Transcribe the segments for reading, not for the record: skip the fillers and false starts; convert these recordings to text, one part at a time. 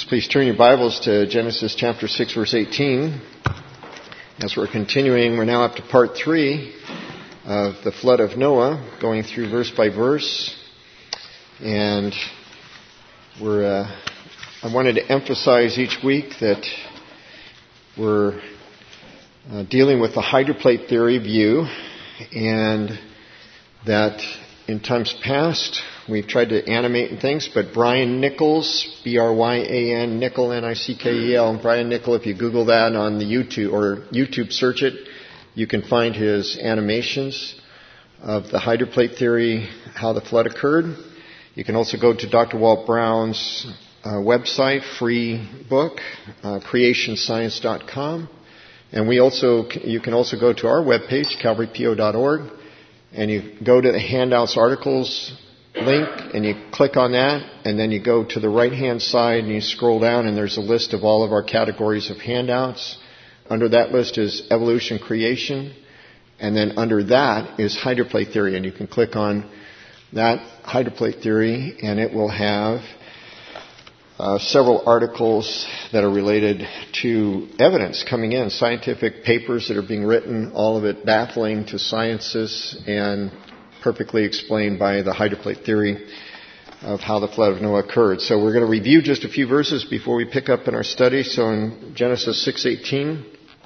Please turn your Bibles to Genesis chapter 6, verse 18. As we're continuing, we're now up to part 3 of the flood of Noah, going through verse by verse. And I wanted to emphasize each week that we're dealing with the hydroplate theory view, and that in times past we've tried to animate things, but Brian Nichols, B-R-Y-A-N, Nickel, N-I-C-K-E-L, Brian Nickel, if you Google that on the YouTube, or YouTube search it, you can find his animations of the hydroplate theory, how the flood occurred. You can also go to Dr. Walt Brown's website, free book, creationscience.com. And you can also go to our webpage, calvarypo.org, and you go to the handouts articles link, and you click on that, and then you go to the right-hand side, and you scroll down, and there's a list of all of our categories of handouts. Under that list is evolution creation, and then under that is hydroplate theory, and you can click on that hydroplate theory, and it will have several articles that are related to evidence coming in, scientific papers that are being written, all of it baffling to scientists and perfectly explained by the hydroplate theory of how the flood of Noah occurred. So we're going to review just a few verses before we pick up in our study. So in Genesis 6:18,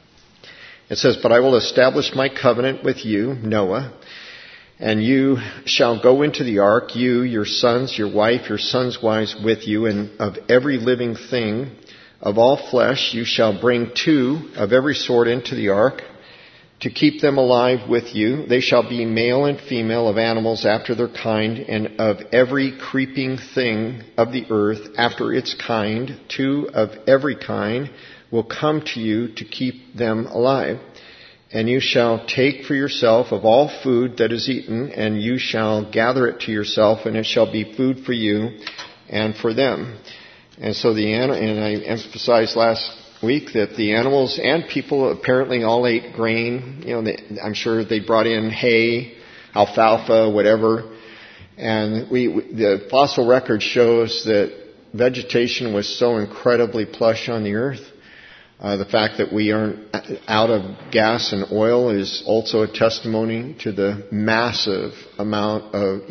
it says, "But I will establish my covenant with you, Noah, and you shall go into the ark, you, your sons, your wife, your sons' wives with you, and of every living thing, of all flesh, you shall bring 2 of every sort into the ark, to keep them alive with you. They shall be male and female of animals after their kind, and of every creeping thing of the earth after its kind. 2 of every kind will come to you to keep them alive. And you shall take for yourself of all food that is eaten, and you shall gather it to yourself, and it shall be food for you and for them." And so and I emphasized last week that the animals and people apparently all ate grain. I'm sure they brought in hay, alfalfa, whatever. And the fossil record shows that vegetation was so incredibly plush on the earth. The fact that we aren't out of gas and oil is also a testimony to the massive amount of,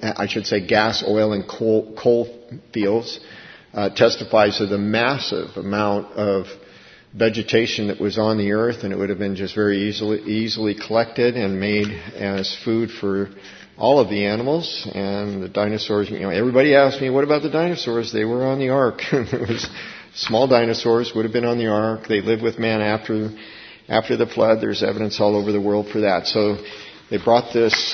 gas, oil, and coal fields testifies to the massive amount of vegetation that was on the earth, and it would have been just very easily collected and made as food for all of the animals and the dinosaurs. Everybody asked me, what about the dinosaurs? They were on the ark. It was small dinosaurs would have been on the ark. They lived with man after the flood. There's evidence all over the world for that. So they brought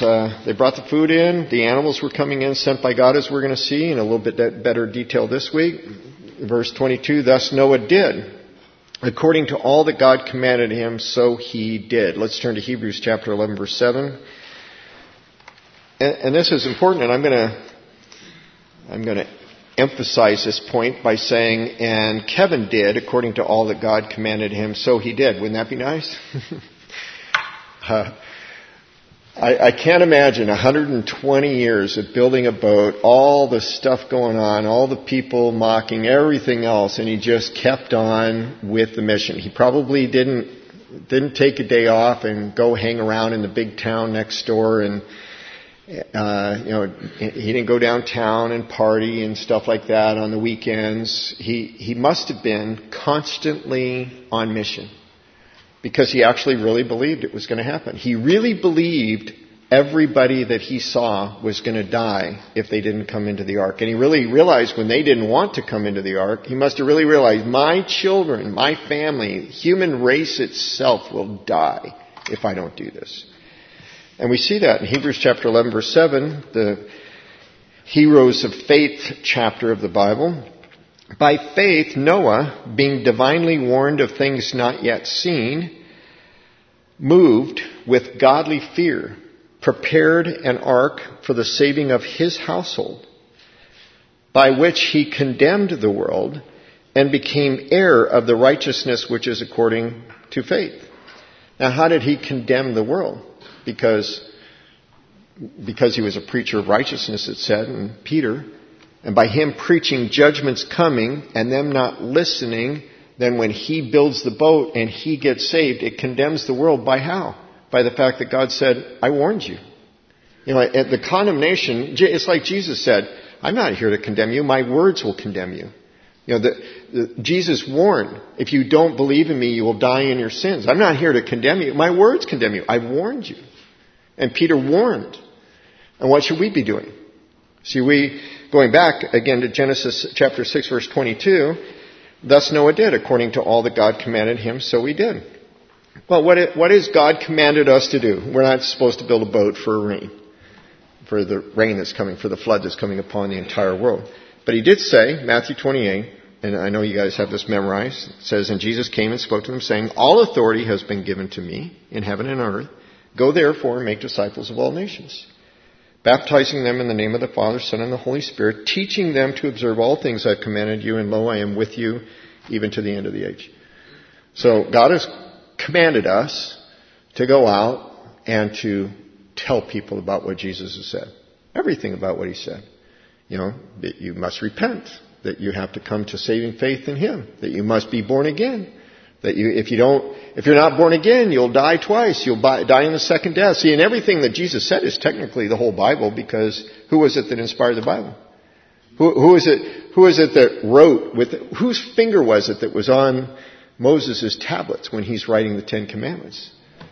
the food in. The animals were coming in, sent by God, as we're going to see in a little bit better detail this week. Verse 22, "Thus Noah did, according to all that God commanded him, so he did." Let's turn to Hebrews chapter 11, verse 7. And this is important, and I'm going to emphasize this point by saying, "And Kevin did according to all that God commanded him, so he did." Wouldn't that be nice? I can't imagine 120 years of building a boat, all the stuff going on, all the people mocking, everything else, and he just kept on with the mission. He probably didn't take a day off and go hang around in the big town next door, and he didn't go downtown and party and stuff like that on the weekends. He must have been constantly on mission, because he actually really believed it was going to happen. He really believed everybody that he saw was going to die if they didn't come into the ark. And he really realized when they didn't want to come into the ark, he must have really realized, my children, my family, human race itself will die if I don't do this. And we see that in Hebrews chapter 11, verse 7, the heroes of faith chapter of the Bible. "By faith, Noah, being divinely warned of things not yet seen, moved with godly fear, prepared an ark for the saving of his household, by which he condemned the world and became heir of the righteousness which is according to faith." Now, how did he condemn the world? Because he was a preacher of righteousness, it said in Peter. And by him preaching judgment's coming and them not listening, then when he builds the boat and he gets saved, it condemns the world by how? By the fact that God said, I warned you. You know, at the condemnation, it's like Jesus said, I'm not here to condemn you. My words will condemn you. You know, Jesus warned, if you don't believe in me, you will die in your sins. I'm not here to condemn you. My words condemn you. I've warned you. And Peter warned. And what should we be doing? See, going back again to Genesis chapter 6, verse 22, thus Noah did, according to all that God commanded him, so he did. Well, what has God commanded us to do? We're not supposed to build a boat for the rain that's coming, for the flood that's coming upon the entire world. But he did say, Matthew 28, and I know you guys have this memorized, it says, and Jesus came and spoke to them, saying, all authority has been given to me in heaven and earth. Go therefore and make disciples of all nations, baptizing them in the name of the Father, Son, and the Holy Spirit, teaching them to observe all things I've commanded you, and lo, I am with you even to the end of the age. So God has commanded us to go out and to tell people about what Jesus has said. Everything about what he said. You know, that you must repent, that you have to come to saving faith in him, that you must be born again, that if you're not born again, you'll die twice. You'll die in the second death. See, and everything that Jesus said is technically the whole Bible, because who was it that inspired the Bible? Who is it that wrote whose finger was it that was on Moses' tablets when he's writing the Ten Commandments?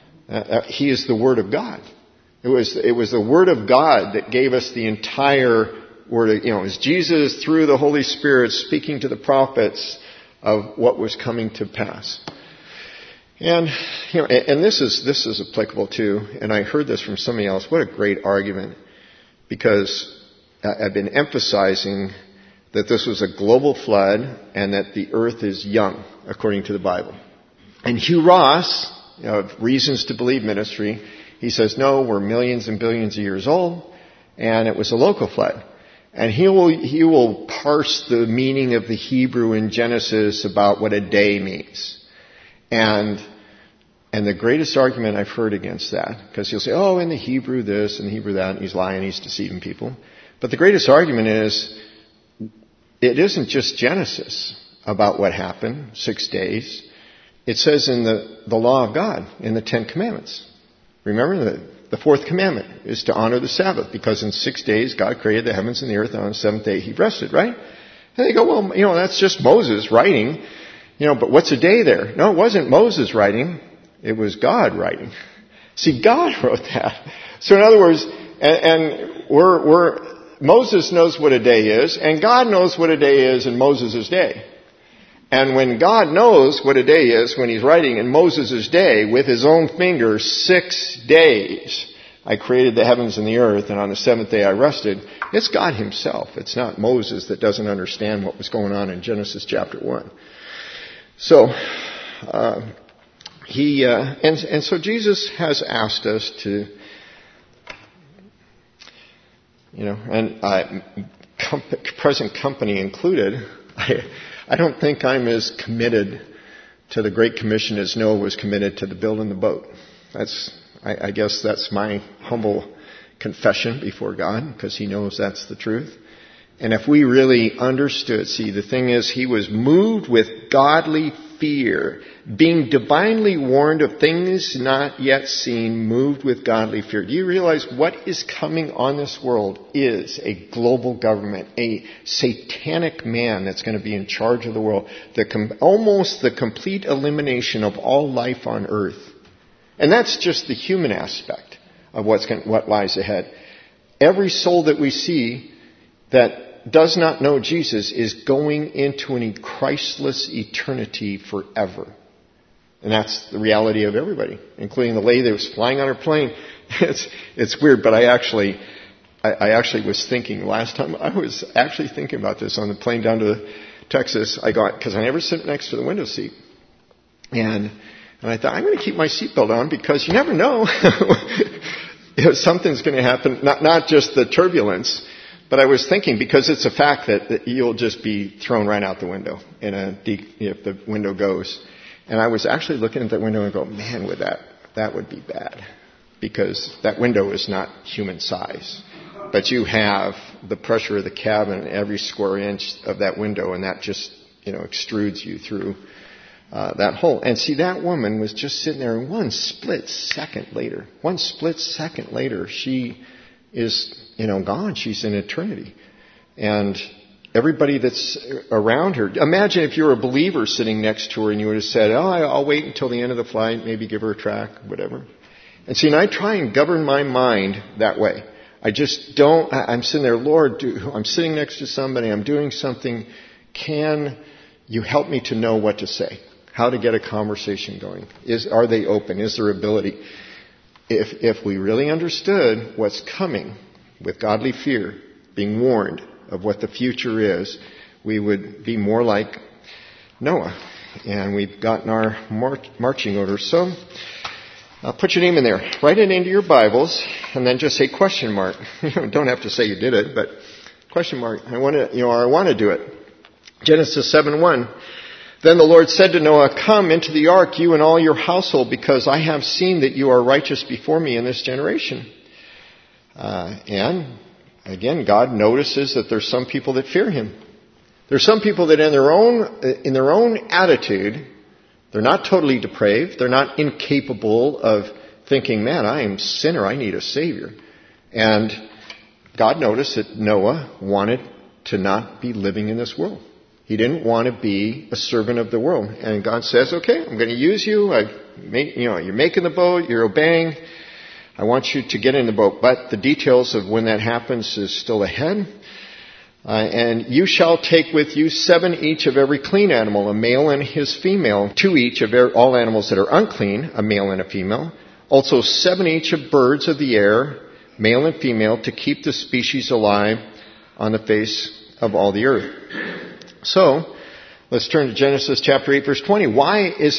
He is the Word of God. It was the Word of God that gave us the entire Word of, it was Jesus through the Holy Spirit speaking to the prophets of what was coming to pass. And, and this is applicable too, and I heard this from somebody else. What a great argument, because I've been emphasizing that this was a global flood and that the earth is young, according to the Bible. And Hugh Ross, of Reasons to Believe Ministry, he says, no, we're millions and billions of years old, and it was a local flood. And he will parse the meaning of the Hebrew in Genesis about what a day means. And the greatest argument I've heard against that, because he'll say, oh, in the Hebrew this and the Hebrew that, and he's lying, he's deceiving people. But the greatest argument is, it isn't just Genesis about what happened, 6 days. It says in the law of God, in the Ten Commandments. Remember, the fourth commandment is to honor the Sabbath, because in 6 days God created the heavens and the earth, and on the seventh day he rested, right? And they go, well, that's just Moses writing, but what's a day there? No, it wasn't Moses writing, it was God writing. See, God wrote that. So in other words, and Moses knows what a day is, and God knows what a day is in Moses' day. And when God knows what a day is, when he's writing in Moses' day with his own finger, 6 days I created the heavens and the earth, and on the seventh day I rested, it's God himself. It's not Moses that doesn't understand what was going on in Genesis chapter 1. So, so Jesus has asked us to, and present company included, I don't think I'm as committed to the Great Commission as Noah was committed to the building the boat. I guess that's my humble confession before God, because he knows that's the truth. And if we really understood, see, the thing is, he was moved with godly fear, being divinely warned of things not yet seen, moved with godly fear. Do you realize what is coming on this world is a global government, a satanic man that's going to be in charge of the world, almost the complete elimination of all life on earth. And that's just the human aspect of what lies ahead. Every soul that we see that does not know Jesus is going into a Christless eternity forever. And that's the reality of everybody, including the lady that was flying on her plane. It's weird, but I actually was thinking last time, I was actually thinking about this on the plane down to Texas. Because I never sit next to the window seat. And I thought, I'm going to keep my seatbelt on, because you never know if something's going to happen, not just the turbulence. But I was thinking, because it's a fact that you'll just be thrown right out the window if the window goes. And I was actually looking at that window and go, man, that would be bad. Because that window is not human size. But you have the pressure of the cabin every square inch of that window, and that just, extrudes you through that hole. And see, that woman was just sitting there, and one split second later, she is, gone. She's in eternity. And everybody that's around her, imagine if you were a believer sitting next to her and you would have said, I'll wait until the end of the flight, maybe give her a track, whatever. And see, and I try and govern my mind that way. I just don't, I'm sitting there, Lord, I'm sitting next to somebody, I'm doing something. Can you help me to know what to say? How to get a conversation going? Are they open? Is there ability? If we really understood what's coming with godly fear, being warned of what the future is, we would be more like Noah. And we've gotten our marching orders. So, put your name in there. Write it into your Bibles, and then just say question mark. You don't have to say you did it, but question mark. I want to do it. Genesis 7:1. Then the Lord said to Noah, come into the ark, you and all your household, because I have seen that you are righteous before me in this generation. And again, God notices that there's some people that fear Him. There's some people that in their own attitude, they're not totally depraved. They're not incapable of thinking, man, I am a sinner. I need a Savior. And God noticed that Noah wanted to not be living in this world. He didn't want to be a servant of the world. And God says, okay, I'm going to use you. You're making the boat. You're obeying. I want you to get in the boat. But the details of when that happens is still ahead. And you shall take with you 7 each of every clean animal, a male and his female, 2 each of all animals that are unclean, a male and a female. Also 7 each of birds of the air, male and female, to keep the species alive on the face of all the earth. So, let's turn to Genesis chapter 8, verse 20. Why is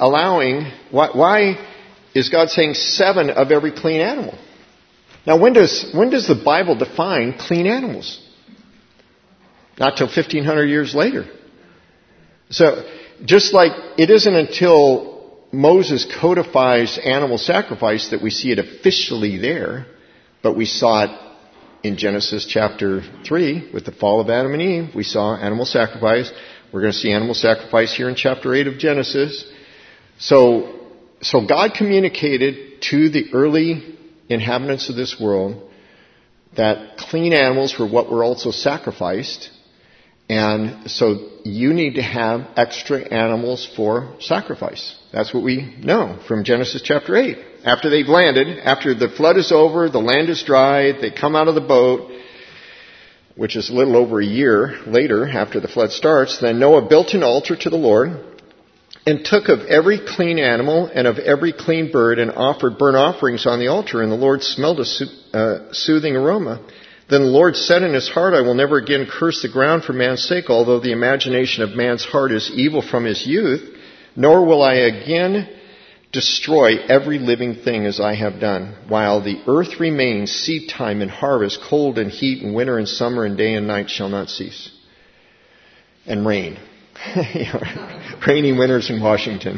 God saying 7 of every clean animal? Now, when does the Bible define clean animals? Not till 1,500 years later. So, just like it isn't until Moses codifies animal sacrifice that we see it officially there, but we saw it in Genesis chapter 3 with the fall of Adam and Eve. We saw animal sacrifice. We're going to see animal sacrifice here in chapter 8 of Genesis. So God communicated to the early inhabitants of this world that clean animals were what were also sacrificed. And so you need to have extra animals for sacrifice. That's what we know from Genesis chapter 8. After they've landed, after the flood is over, the land is dry, they come out of the boat, which is a little over a year later after the flood starts. Then Noah built an altar to the Lord and took of every clean animal and of every clean bird and offered burnt offerings on the altar. And the Lord smelled a soothing aroma. Then the Lord said in his heart, I will never again curse the ground for man's sake, although the imagination of man's heart is evil from his youth, nor will I again destroy every living thing as I have done. While the earth remains, seed time and harvest, cold and heat and winter and summer and day and night shall not cease. And rain. Rainy winters in Washington.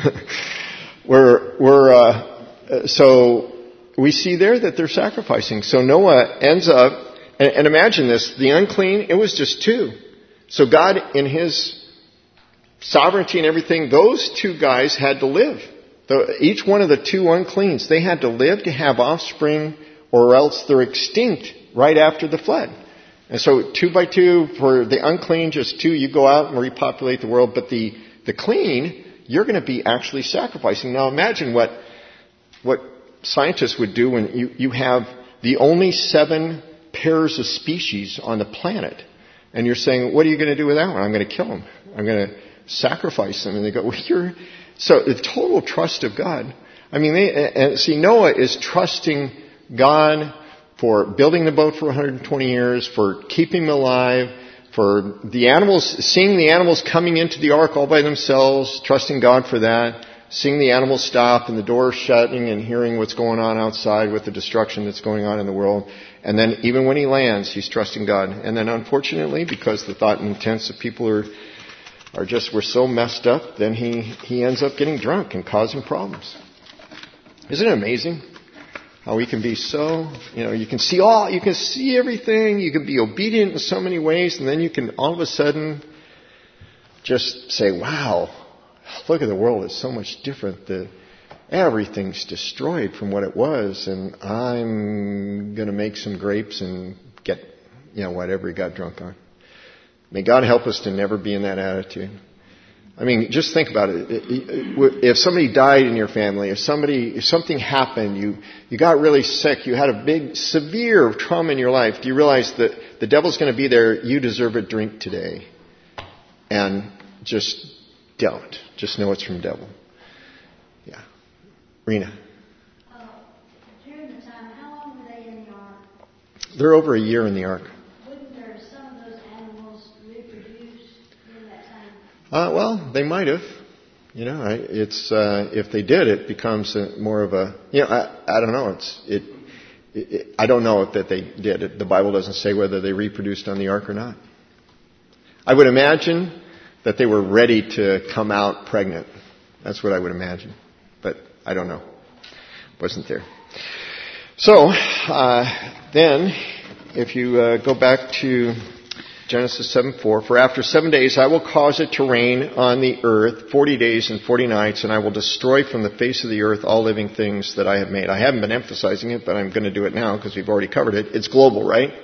So we see there that they're sacrificing. So Noah ends up, and imagine this, the unclean, it was just 2. So God, in His sovereignty and everything, those 2 guys had to live. Each one of the 2 uncleans, they had to live to have offspring, or else they're extinct right after the flood. And so 2 by 2, for the unclean, just 2, you go out and repopulate the world. But the clean, you're going to be actually sacrificing. Now imagine what scientists would do when you have the only 7 pairs of species on the planet. And you're saying, what are you going to do with that one? I'm going to kill them. I'm going to sacrifice them. And they go, well, so the total trust of God. I mean, Noah is trusting God for building the boat for 120 years, for keeping them alive, for the animals, seeing the animals coming into the ark all by themselves, trusting God for that, seeing the animals stop and the doors shutting and hearing what's going on outside with the destruction that's going on in the world. And then even when he lands, he's trusting God. And then unfortunately, because the thought and intents of people we're so messed up, then he ends up getting drunk and causing problems. Isn't it amazing? How we can be so, you can see everything, you can be obedient in so many ways, and then you can all of a sudden just say, wow, look at the world, it's so much different. Everything's destroyed from what it was, and I'm going to make some grapes and get, whatever he got drunk on. May God help us to never be in that attitude. I mean, just think about it. If somebody died in your family, if something happened, you got really sick, you had a big, severe trauma in your life, do you realize that the devil's going to be there, you deserve a drink today? And just don't. Just know it's from the devil. Yeah. Rena. During the time, how long were they in the ark? They're over a year in the ark. Wouldn't there some of those animals reproduce during that time? Well, they might have. If they did, it becomes more of a. I don't know. I don't know that they did. The Bible doesn't say whether they reproduced on the ark or not. I would imagine that they were ready to come out pregnant. That's what I would imagine. But I don't know. Wasn't there. So, then, if you go back to Genesis 7:4, for after 7 days I will cause it to rain on the earth 40 days and 40 nights, and I will destroy from the face of the earth all living things that I have made. I haven't been emphasizing it, but I'm going to do it now because we've already covered it. It's global, right?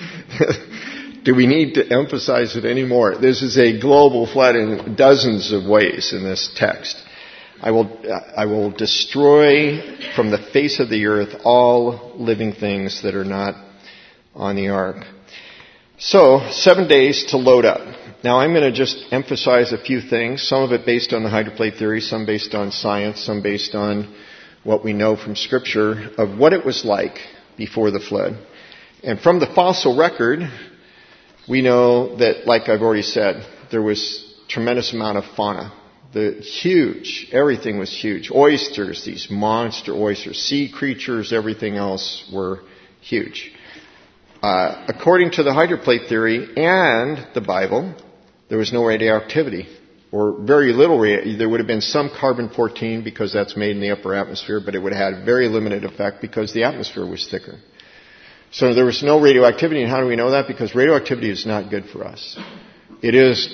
Do we need to emphasize it anymore? This is a global flood in dozens of ways in this text. I will destroy from the face of the earth all living things that are not on the ark. So, 7 days to load up. Now I'm going to just emphasize a few things, some of it based on the hydroplate theory, some based on science, some based on what we know from Scripture of what it was like before the flood. And from the fossil record, we know that, like I've already said, there was tremendous amount of fauna. Everything was huge. Oysters, these monster oysters, sea creatures, everything else were huge. According to the hydroplate theory and the Bible, there was no radioactivity, or very little. There would have been some carbon-14 because that's made in the upper atmosphere, but it would have had very limited effect because the atmosphere was thicker. So there was no radioactivity, and how do we know that? Because radioactivity is not good for us. It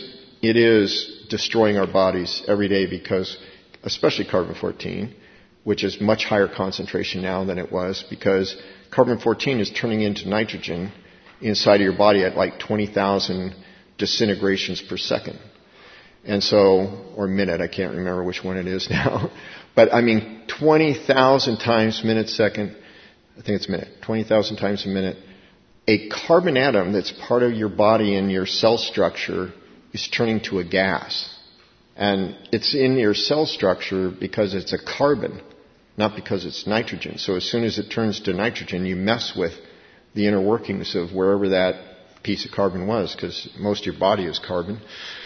is destroying our bodies every day because, especially carbon-14, which is much higher concentration now than it was, because carbon-14 is turning into nitrogen inside of your body at like 20,000 disintegrations per second. And so, or minute, I can't remember which one it is now. But 20,000 times minute, second, I think it's minute, 20,000 times a minute. A carbon atom that's part of your body and your cell structure is turning to a gas. And it's in your cell structure because it's a carbon, not because it's nitrogen. So as soon as it turns to nitrogen, you mess with the inner workings of wherever that piece of carbon was, because most of your body is carbon.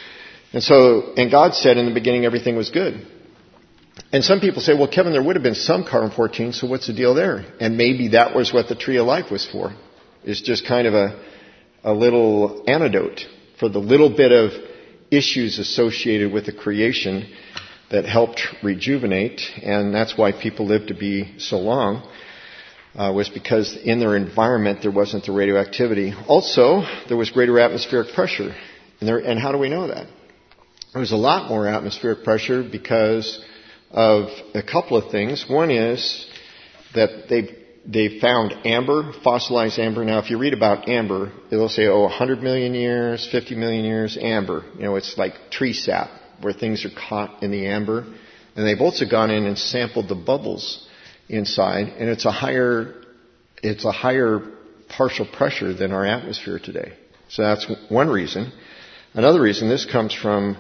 And God said in the beginning everything was good. And some people say, well, Kevin, there would have been some carbon-14, so what's the deal there? And maybe that was what the tree of life was for. It's just kind of a little antidote for the little bit of issues associated with the creation that helped rejuvenate. And that's why people live to be so long, was because in their environment there wasn't the radioactivity. Also, there was greater atmospheric pressure. And how do we know that? There was a lot more atmospheric pressure because of a couple of things. One is that they found amber, fossilized amber. Now, if you read about amber, it'll say, 100 million years, 50 million years, amber. It's like tree sap, where things are caught in the amber. And they've also gone in and sampled the bubbles inside, and it's a higher partial pressure than our atmosphere today. So that's one reason. Another reason, this comes from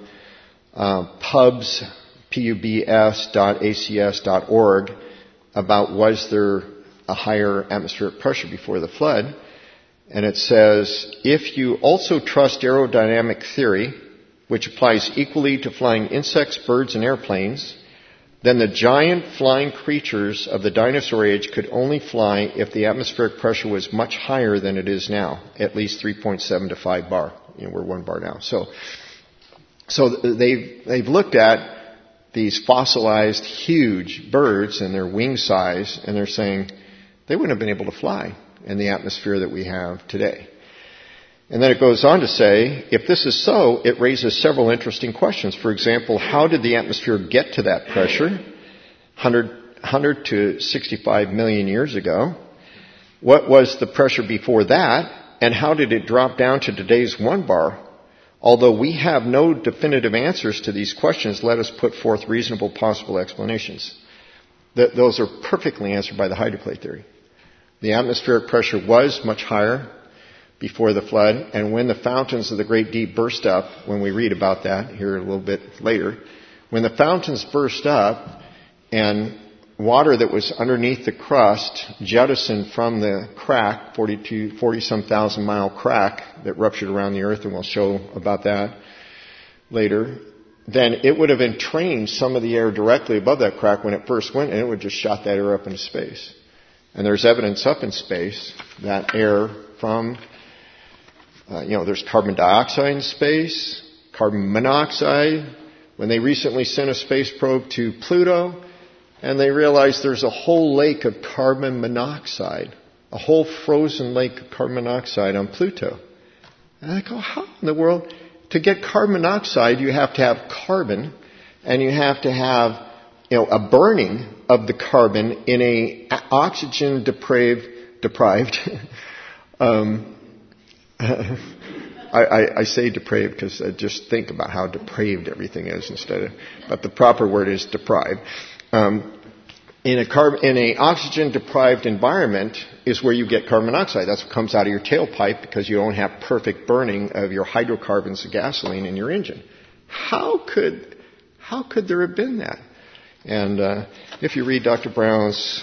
pubs.acs.org, about was there a higher atmospheric pressure before the flood. And it says, if you also trust aerodynamic theory, which applies equally to flying insects, birds, and airplanes, then the giant flying creatures of the dinosaur age could only fly if the atmospheric pressure was much higher than it is now, at least 3.7 to 5 bar. We're 1 bar now. So they've looked at these fossilized huge birds and their wing size, and they're saying they wouldn't have been able to fly in the atmosphere that we have today. And then it goes on to say, if this is so, it raises several interesting questions. For example, how did the atmosphere get to that pressure 100 to 65 million years ago? What was the pressure before that? And how did it drop down to today's 1 bar? Although we have no definitive answers to these questions, let us put forth reasonable possible explanations. Those are perfectly answered by the hydroclase theory. The atmospheric pressure was much higher before the flood, and when the fountains of the great deep burst up, when we read about that here a little bit later, when the fountains burst up and water that was underneath the crust jettisoned from the crack, 40-some thousand mile crack that ruptured around the earth, and we'll show about that later, then it would have entrained some of the air directly above that crack when it first went, and it would just shot that air up into space. And there's evidence up in space that air from, there's carbon dioxide in space, carbon monoxide. When they recently sent a space probe to Pluto, and they realized there's a whole lake of carbon monoxide, a whole frozen lake of carbon monoxide on Pluto. And I go, how in the world? To get carbon monoxide, you have to have carbon, and you have to have, a burning of the carbon in a oxygen deprived. I say depraved because I just think about how depraved everything is but the proper word is deprived. In a oxygen deprived environment is where you get carbon monoxide. That's what comes out of your tailpipe because you don't have perfect burning of your hydrocarbons of gasoline in your engine. How could there have been that? And if you read Dr. Brown's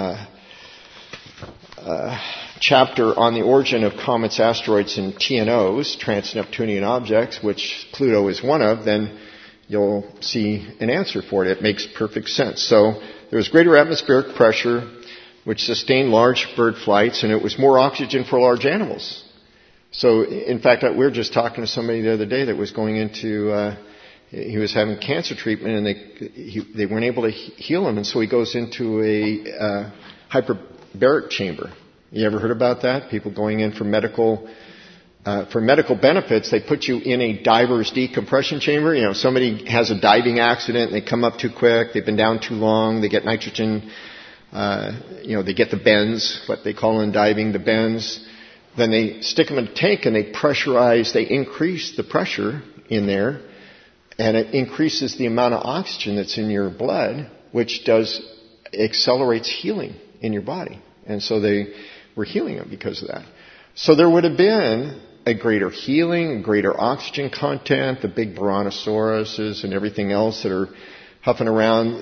chapter on the origin of comets, asteroids, and TNOs, trans-Neptunian objects, which Pluto is one of, then you'll see an answer for it. It makes perfect sense. So there was greater atmospheric pressure, which sustained large bird flights, and it was more oxygen for large animals. So, in fact, we were just talking to somebody the other day that was going into, he was having cancer treatment, and they weren't able to heal him, and so he goes into a hyperbaric chamber. You ever heard about that? People going in for medical benefits, they put you in a diver's decompression chamber. Somebody has a diving accident, and they come up too quick, they've been down too long, they get nitrogen, they get the bends, what they call in diving, the bends. Then they stick them in a tank and they increase the pressure in there, and it increases the amount of oxygen that's in your blood, which accelerates healing in your body. And so they were healing them because of that. So there would have been a greater healing, a greater oxygen content, the big Brontosaurus and everything else that are huffing around.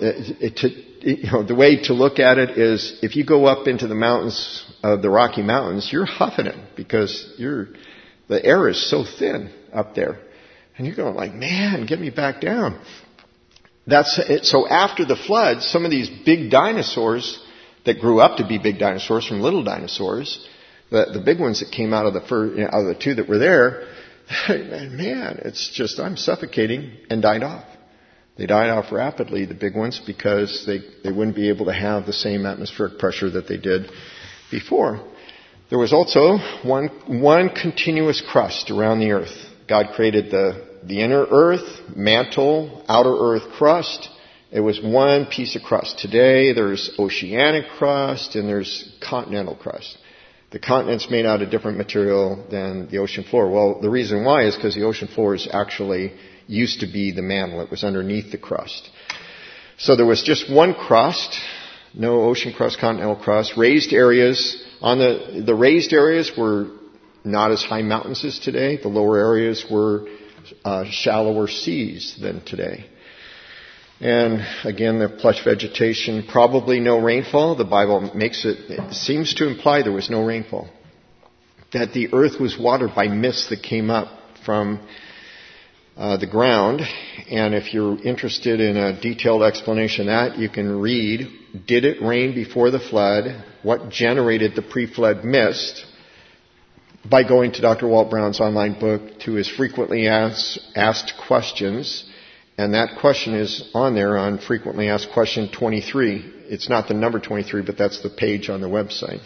The way to look at it is if you go up into the mountains of the Rocky Mountains, you're huffing it because the air is so thin up there. And you're going like, man, get me back down. That's it. So after the flood, some of these big dinosaurs that grew up to be big dinosaurs from little dinosaurs, the big ones that came out of the two that were there, man, it's just, I'm suffocating, and died off. They died off rapidly, the big ones, because they wouldn't be able to have the same atmospheric pressure that they did before. There was also one continuous crust around the earth. God created the inner earth, mantle, outer earth crust. It was one piece of crust. Today there's oceanic crust and there's continental crust. The continent's made out of different material than the ocean floor. Well, the reason why is because the ocean floor is actually used to be the mantle. It was underneath the crust. So there was just one crust, no ocean crust, continental crust. Raised areas. On the raised areas were not as high mountains as today. The lower areas were shallower seas than today. And again, the plush vegetation, probably no rainfall. The Bible it seems to imply there was no rainfall. That the earth was watered by mist that came up from the ground. And if you're interested in a detailed explanation of that, you can read, did it rain before the flood? What generated the pre-flood mist? By going to Dr. Walt Brown's online book to his frequently asked questions. And that question is on there on frequently asked question 23. It's not the number 23, but that's the page on the website.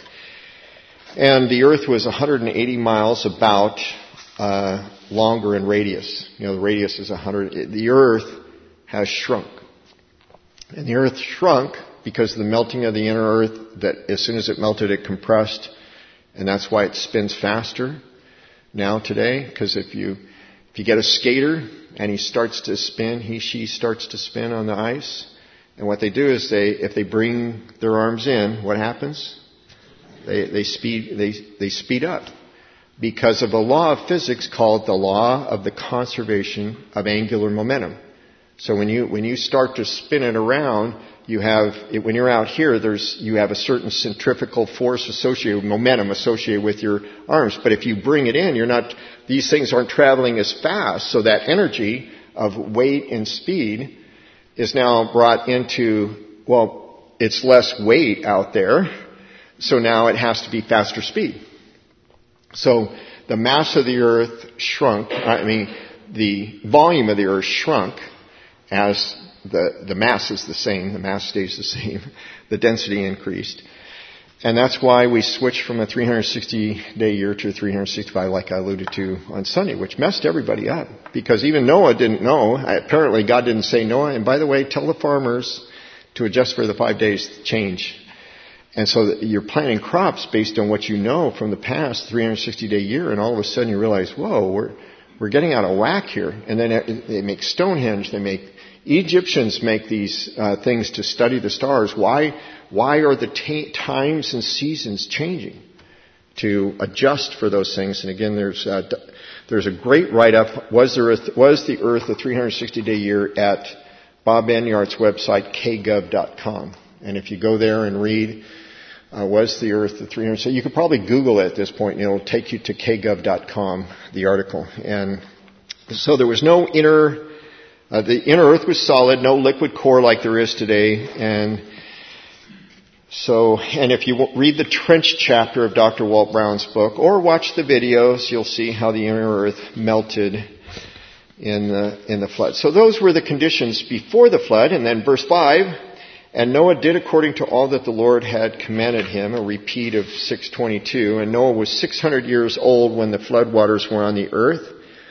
And the earth was 180 miles about longer in radius. You know, the radius is 100. The earth has shrunk. And the earth shrunk because of the melting of the inner earth, that as soon as it melted, it compressed. And that's why it spins faster now today. Because if you get a skater and he starts to spin, she starts to spin on the ice. And what they do is if they bring their arms in, what happens? They speed up because of a law of physics called the law of the conservation of angular momentum. So when you start to spin it around, when you're out here, you have a certain centrifugal force associated with momentum associated with your arms. But if you bring it in, these things aren't traveling as fast. So that energy of weight and speed is now brought into, it's less weight out there. So now it has to be faster speed. So the mass of the earth shrunk. The volume of the earth shrunk as the mass is the same. The mass stays the same. The density increased. And that's why we switched from a 360-day year to a 365, like I alluded to on Sunday, which messed everybody up. Because even Noah didn't know. Apparently God didn't say, Noah, and by the way, tell the farmers to adjust for the 5 days change. And so you're planting crops based on what you know from the past 360-day year, and all of a sudden you realize, whoa, we're getting out of whack here. And then they make Stonehenge, Egyptians make these things to study the stars. Why are the times and seasons changing? To adjust for those things. And again, there's a great write-up, was the earth a 360-day year, at Bob Enyart's website, kgov.com. And if you go there and read, was the earth the 360, you could probably Google it at this point and it'll take you to kgov.com, the article. And so there was no the inner earth was solid, no liquid core like there is today. And if you read the trench chapter of Dr. Walt Brown's book, or watch the videos, you'll see how the inner earth melted in the flood. So those were the conditions before the flood. And then verse 5, and Noah did according to all that the Lord had commanded him, a repeat of 6:22. And Noah was 600 years old when the flood waters were on the earth.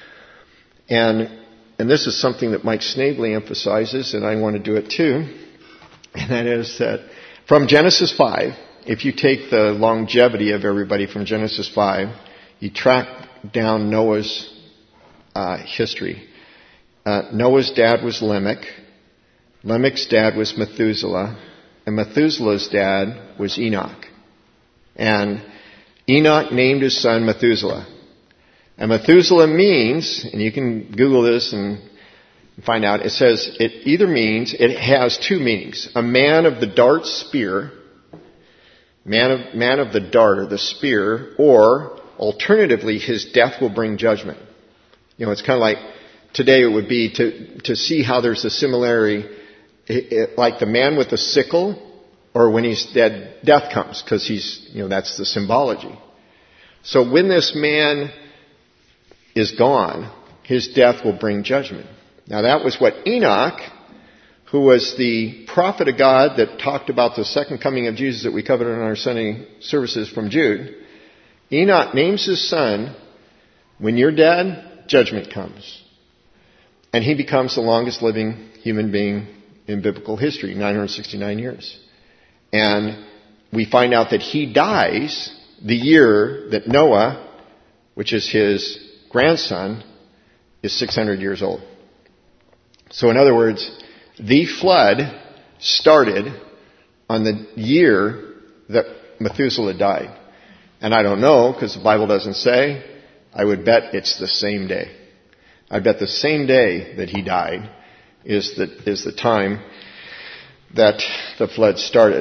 And this is something that Mike Snavely emphasizes, and I want to do it too. And that is that from Genesis 5, if you take the longevity of everybody from Genesis 5, you track down Noah's history. Noah's dad was Lamech. Lamech's dad was Methuselah, and Methuselah's dad was Enoch. And Enoch named his son Methuselah. And Methuselah means, and you can Google this and find out, it has two meanings. A man of the dart spear, man of the dart or the spear, or alternatively, his death will bring judgment. It's kind of like today it would be to see how there's a similarity. Like the man with the sickle, or when he's dead, death comes, because that's the symbology. So when this man is gone, his death will bring judgment. Now that was what Enoch, who was the prophet of God that talked about the second coming of Jesus that we covered in our Sunday services from Jude, Enoch names his son, when you're dead, judgment comes. And he becomes the longest living human being in biblical history, 969 years. And we find out that he dies the year that Noah, which is his grandson, is 600 years old. So in other words, the flood started on the year that Methuselah died. And I don't know, because the Bible doesn't say. I would bet it's the same day. I bet the same day that he died is the time that the flood started.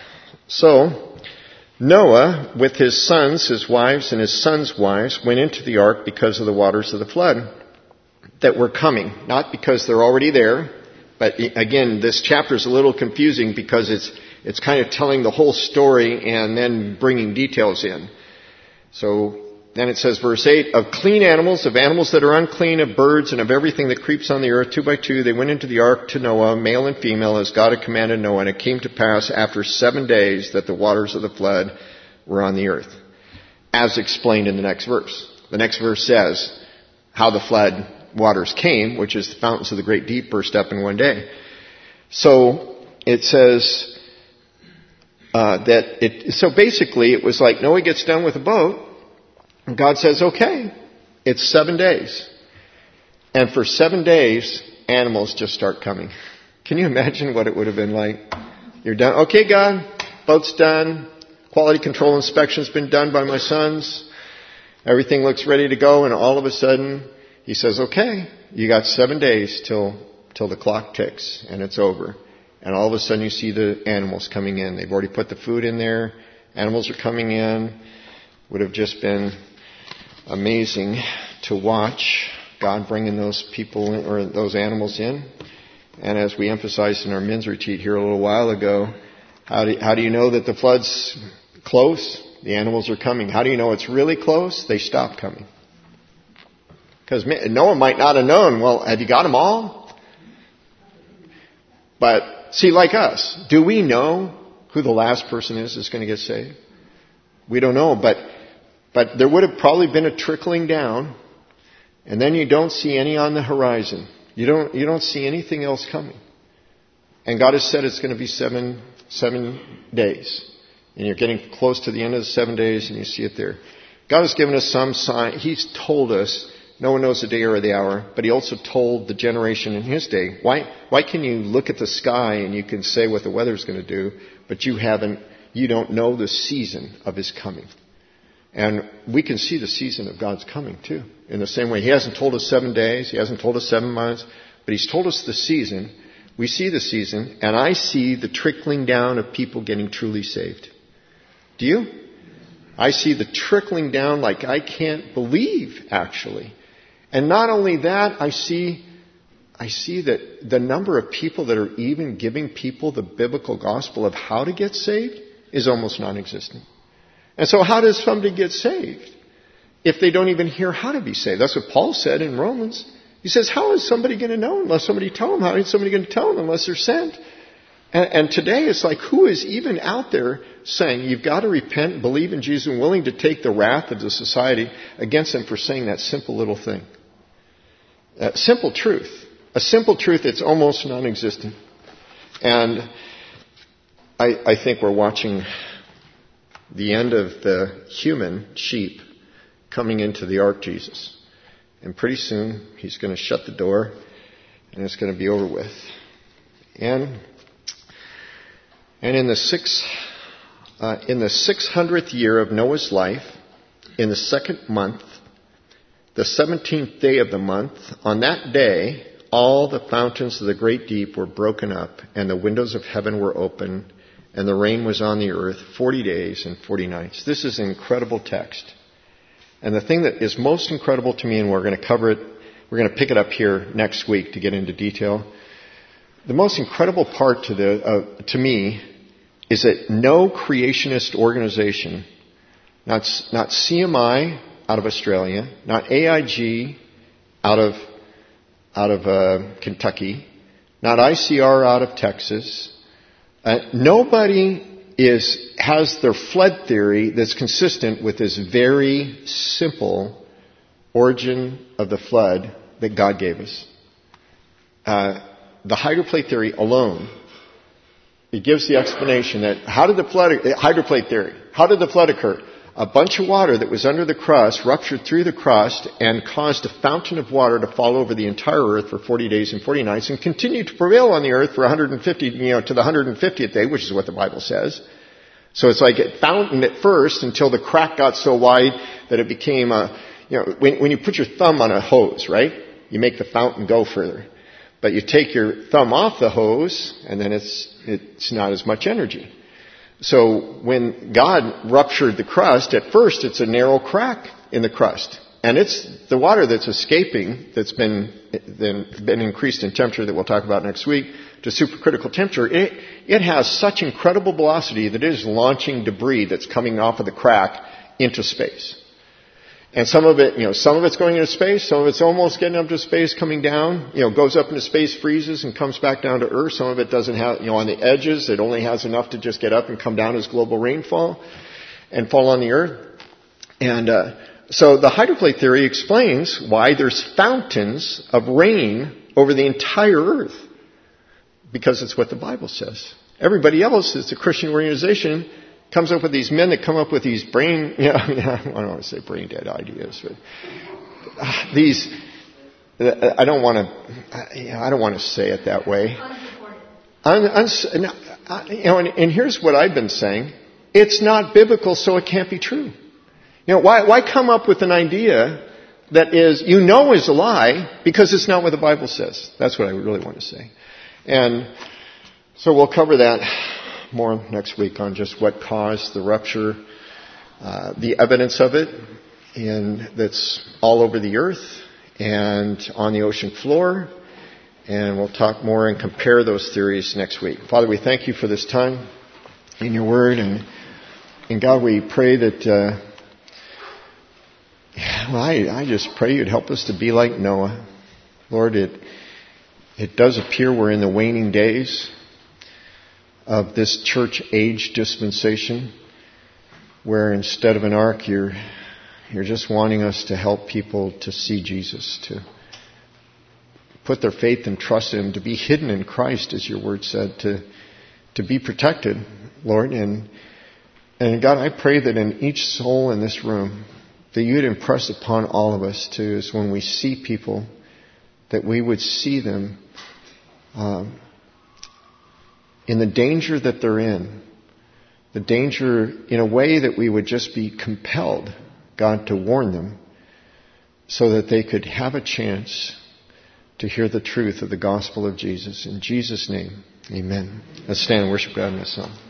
So Noah, with his sons, his wives, and his sons' wives, went into the ark because of the waters of the flood that were coming. Not because they're already there, but again, this chapter is a little confusing because it's kind of telling the whole story and then bringing details in. So then it says, verse 8, of clean animals, of animals that are unclean, of birds, and of everything that creeps on the earth, 2 by 2, they went into the ark to Noah, male and female, as God had commanded Noah. And it came to pass after 7 days that the waters of the flood were on the earth, as explained in the next verse. The next verse says how the flood waters came, which is the fountains of the great deep burst up in one day. So it says so basically it was like Noah gets done with the boat, and God says, okay, it's 7 days. And for 7 days, animals just start coming. Can you imagine what it would have been like? You're done. Okay, God, boat's done. Quality control inspection's been done by my sons. Everything looks ready to go, and all of a sudden, he says, okay, you got 7 days till the clock ticks, and it's over. And all of a sudden, you see the animals coming in. They've already put the food in there. Animals are coming in. Would have just been amazing to watch God bringing those people in, or those animals in. And as we emphasized in our men's retreat here a little while ago, how do you know that the flood's close? The animals are coming. How do you know it's really close? They stop coming. Because Noah might not have known, well, have you got them all? But see, like us, do we know who the last person is that's going to get saved? We don't know, but there would have probably been a trickling down, and then you don't see any on the horizon. You don't see anything else coming. And God has said it's going to be seven days. And you're getting close to the end of the 7 days, and you see it there. God has given us some sign. He's told us, no one knows the day or the hour, but He also told the generation in His day. Why can you look at the sky and you can say what the weather's going to do, but you don't know the season of His coming? And we can see the season of God's coming too. In the same way, He hasn't told us 7 days, He hasn't told us 7 months, but He's told us the season. We see the season, and I see the trickling down of people getting truly saved. Do you? I see the trickling down like I can't believe, actually. And not only that, I see that the number of people that are even giving people the biblical gospel of how to get saved is almost non-existent. And so how does somebody get saved if they don't even hear how to be saved? That's what Paul said in Romans. He says, how is somebody going to know unless somebody tells them? How is somebody going to tell them unless they're sent? And today it's like, who is even out there saying you've got to repent, believe in Jesus, and willing to take the wrath of the society against them for saying that simple little thing? Simple truth. A simple truth that's almost non-existent. And I think we're watching the end of the human sheep coming into the ark Jesus. And pretty soon He's going to shut the door and it's going to be over with. And in the 600th year of Noah's life, in the 2nd month, the 17th day of the month, on that day, all the fountains of the great deep were broken up, and the windows of heaven were open, and the rain was on the earth 40 days and 40 nights. This is an incredible text. And the thing that is most incredible to me, and we're going to cover it, we're going to pick it up here next week to get into detail. The most incredible part to me is that no creationist organization, not CMI out of Australia, not AIG out of Kentucky, not ICR out of Texas, nobody has their flood theory that's consistent with this very simple origin of the flood that God gave us. The hydroplate theory alone, it gives the explanation that hydroplate theory, how did the flood occur? A bunch of water that was under the crust ruptured through the crust and caused a fountain of water to fall over the entire earth for 40 days and 40 nights and continued to prevail on the earth for 150, to the 150th day, which is what the Bible says. So it's like it fountained at first until the crack got so wide that it became when you put your thumb on a hose, right? You make the fountain go further. But you take your thumb off the hose and then it's not as much energy. So when God ruptured the crust, at first it's a narrow crack in the crust. And it's the water that's escaping that's been increased in temperature that we'll talk about next week to supercritical temperature. It has such incredible velocity that it is launching debris that's coming off of the crack into space. And some of it's going into space, some of it's almost getting up to space, coming down, goes up into space, freezes, and comes back down to Earth. Some of it doesn't have, on the edges, it only has enough to just get up and come down as global rainfall and fall on the Earth. And so the hydroplate theory explains why there's fountains of rain over the entire Earth. Because it's what the Bible says. Everybody else, it's a Christian organization, comes up with these men that come up with these brain, I don't want to say brain dead ideas, but I don't want to say it that way. And here's what I've been saying. It's not biblical, so it can't be true. Why come up with an idea that is a lie because it's not what the Bible says? That's what I really want to say. And so we'll cover that more next week on just what caused the rupture, the evidence of it, and that's all over the earth and on the ocean floor. And we'll talk more and compare those theories next week. Father, we thank you for this time in your word. And God, we pray that, I just pray you'd help us to be like Noah. Lord, it does appear we're in the waning days of this church age dispensation, where instead of an ark, you're just wanting us to help people to see Jesus, to put their faith and trust in Him, to be hidden in Christ, as your word said, to be protected, Lord. And God, I pray that in each soul in this room, that you'd impress upon all of us too, is when we see people, that we would see them in the danger that they're in, the danger in a way that we would just be compelled, God, to warn them so that they could have a chance to hear the truth of the gospel of Jesus. In Jesus' name, amen. Let's stand and worship God in this song.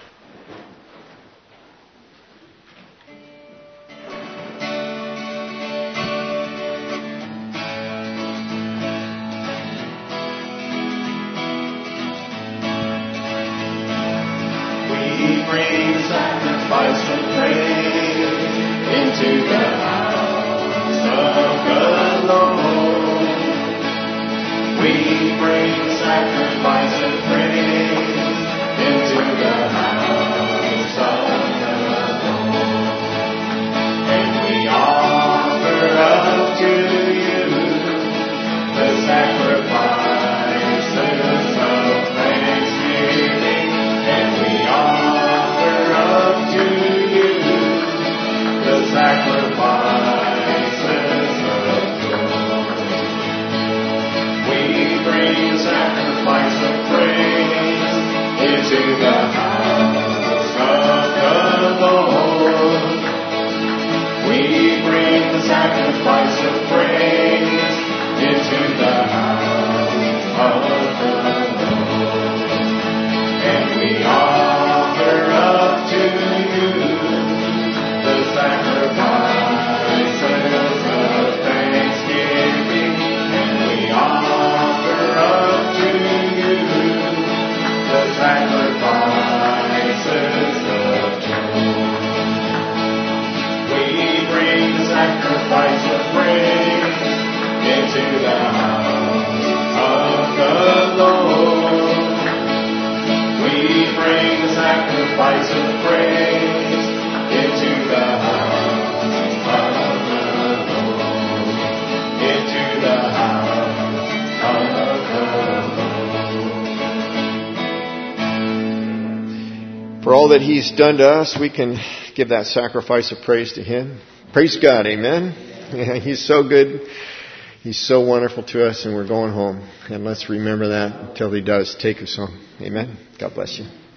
For all that He's done to us, we can give that sacrifice of praise to Him. Praise God, amen. Yeah, He's so good. He's so wonderful to us, and we're going home. And let's remember that until He does take us home. Amen. God bless you.